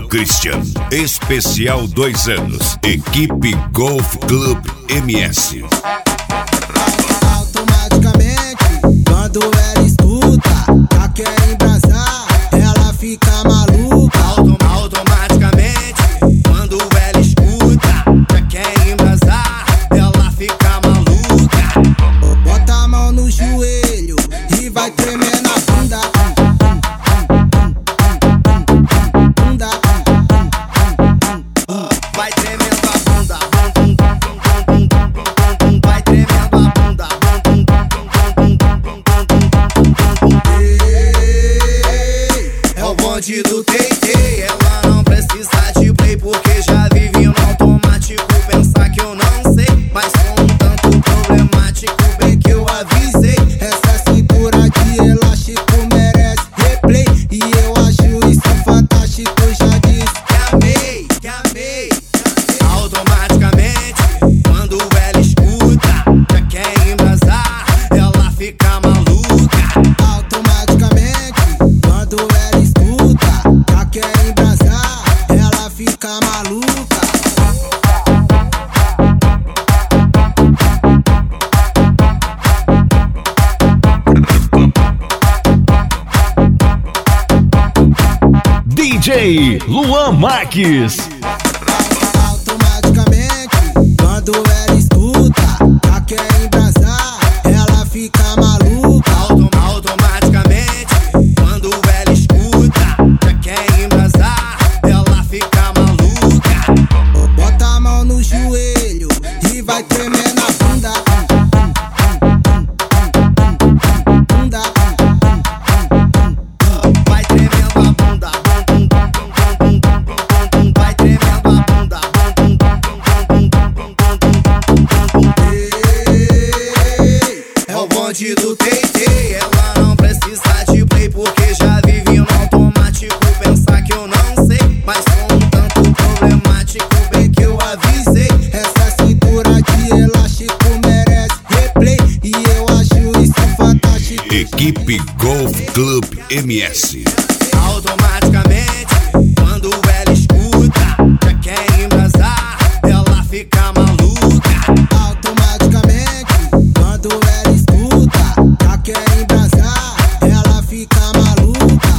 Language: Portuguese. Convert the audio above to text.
Christian. Especial 2 anos. Equipe Golf Club MS. Automaticamente, quando ela escuta, já quer embrasar, ela fica maluca. Automaticamente, quando ela escuta, já quer embrasar, ela fica maluca. Bota a mão no joelho e vai tremer na bunda. Vai tremendo a bunda, vai tremendo a bunda. É o bonde do TT, ela não precisa de play porque já vive no automático. Pensar que eu não sei, mas sou um tanto problemático, bem que eu avisei. Essa cintura de elástico merece replay, e eu acho isso fantástico, já disse. Que amei. Automaticamente, quando ela escuta, já quer embrasar, ela fica maluca. Automaticamente, quando ela escuta, já quer embrasar, ela fica maluca. DJ Luan Marques. Automaticamente, quando ela escuta, já quer embrasar, ela fica maluca. Automaticamente, quando ela escuta, já quer embrasar, ela fica maluca. Bota a mão no joelho e vai tremer na bunda. Vai tremendo a bunda, vai tremendo a bunda. É o bonde do TT, ela não precisa de play porque já vive no automático. Pensar que eu não sei, mas sou um tanto problemático, bem que eu avisei. Essa cintura de elástico merece replay, e eu acho isso fantástico. Equipe Golf Club MS. Automaticamente, quando ela escuta, já quer embrasar, ela fica maluca. Automaticamente, quando ela escuta, já quer embrasar, ela fica maluca.